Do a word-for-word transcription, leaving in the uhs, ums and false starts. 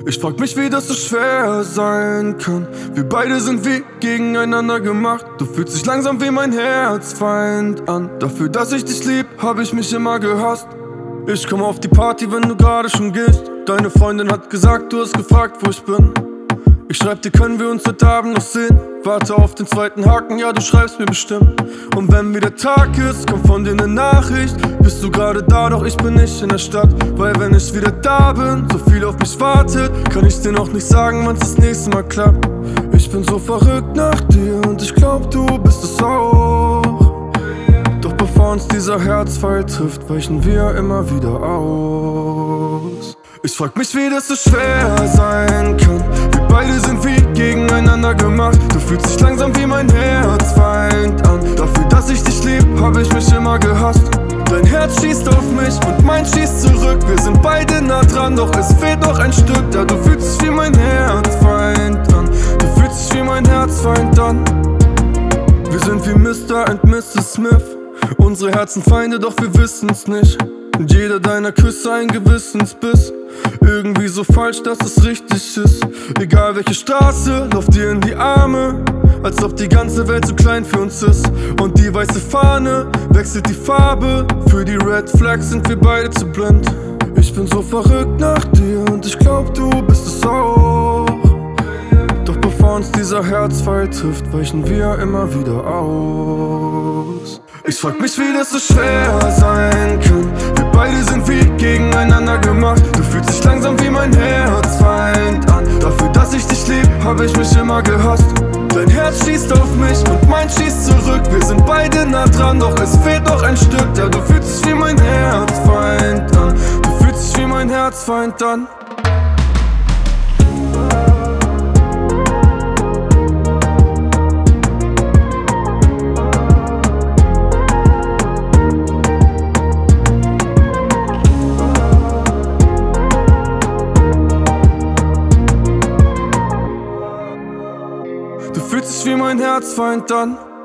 Ich frag mich, wie das so schwer sein kann. Wir beide sind wie gegeneinander gemacht. Du fühlst dich langsam wie mein Herzfeind an. Dafür, dass ich dich lieb, hab ich mich immer gehasst. Ich komm auf die Party, wenn du gerade schon gehst. Deine Freundin hat gesagt, du hast gefragt, wo ich bin. Ich schreib dir, können wir uns heute Abend noch sehen? Warte auf den zweiten Haken, ja, du schreibst mir bestimmt. Und wenn wieder Tag ist, kommt von dir ne Nachricht. Bist du gerade da, doch ich bin nicht in der Stadt. Weil wenn ich wieder da bin, so viel auf mich wartet, kann ich dir noch nicht sagen, wann's das nächste Mal klappt. Ich bin so verrückt nach dir und ich glaub, du bist es auch. Doch bevor uns dieser Herzfall trifft, weichen wir immer wieder aus. Ich frag mich, wie das so schwer sein kann. Wir beide sind wie gegeneinander gemacht. Du fühlst dich langsam wie mein Herzfeind an. Dafür, dass ich dich lieb, hab ich mich immer gehasst. Dein Herz schießt auf mich und mein schießt zurück. Wir sind beide nah dran, doch es fehlt noch ein Stück. Ja, du fühlst dich wie mein Herzfeind an. Du fühlst dich wie mein Herzfeind an. Wir sind wie Mister und Misses Smith. Unsere Herzen Feinde, doch wir wissen's nicht. Und jeder deiner Küsse ein Gewissensbiss. Irgendwie so falsch, dass es richtig ist. Egal welche Straße, lauf dir in die Arme. Als ob die ganze Welt so klein für uns ist. Und die weiße Fahne wechselt die Farbe. Für die Red Flags sind wir beide zu blind. Ich bin so verrückt nach dir und ich glaub, du bist es auch. Doch bevor uns dieser Herzfall trifft, weichen wir immer wieder aus. Ich frag mich, wie das so schwer sein kann. Wir beide sind wie gegeneinander gemacht. Du fühlst dich langsam wie mein Herzfeind an. Dafür, dass ich dich lieb, hab ich mich immer gehasst. Dein Herz schießt auf mich und mein schießt zurück. Wir sind beide nah dran, doch es fehlt noch ein Stück. Ja, du fühlst dich wie mein Herzfeind an. Du fühlst dich wie mein Herzfeind an. Du fühlst dich wie mein Herzfeind an.